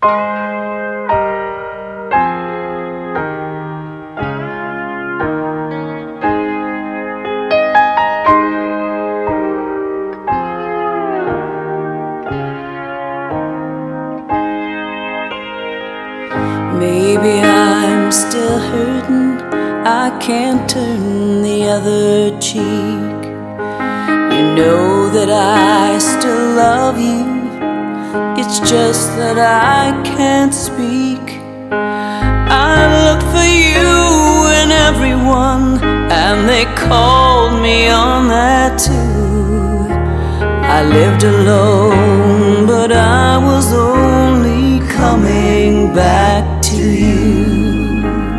Maybe I'm still hurting, I can't turn the other cheek. You know that I still love you, it's just that I can't speak. I looked for you in everyone, and they called me on that too. I lived alone, but I was only coming back to you.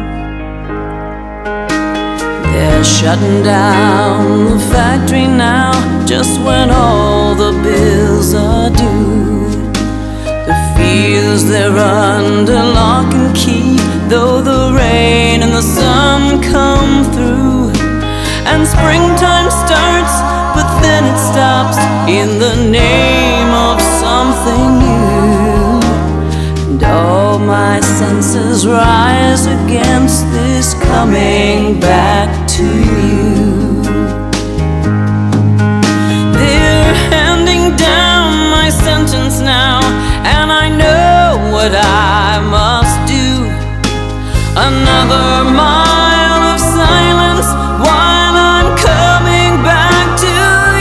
They're shutting down the factory now, just when all the bills are due. The fields, they're under lock and key, though the rain and the sun come through. And springtime starts, but then it stops in the name of something new. And all my senses rise against this coming back to you. They're handing down my sentence now, and I know what I must do. Another mile of silence while I'm coming back to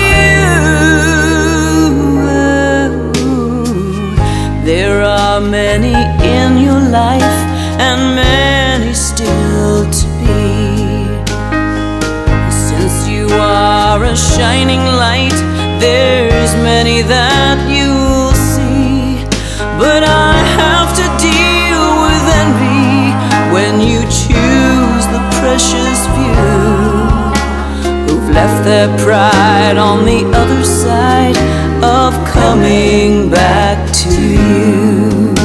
you. There are many in your life, and many still to be. Since you are a shining light, there's many that you'll see. But I have to deal with envy when you choose the precious few who've left their pride on the other side of coming back to you.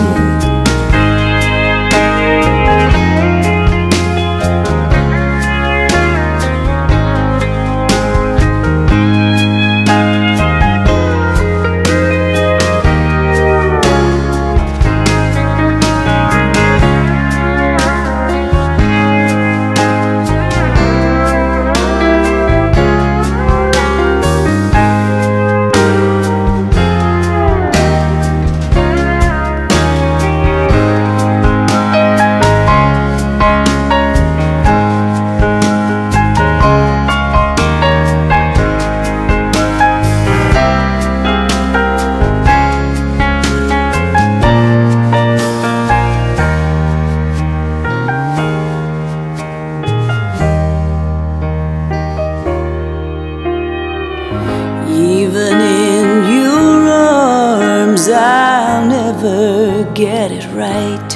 Even in your arms, I'll never get it right.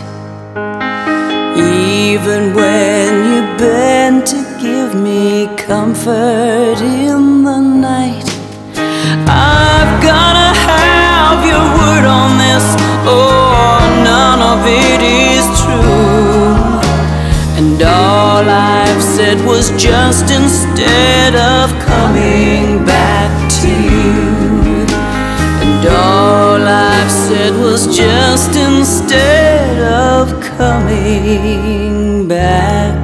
Even when you bend to give me comfort in the night, I've gotta have your word on this, or none of it is true. And all I've said was just instead of coming back to you. And all I've said was just instead of coming back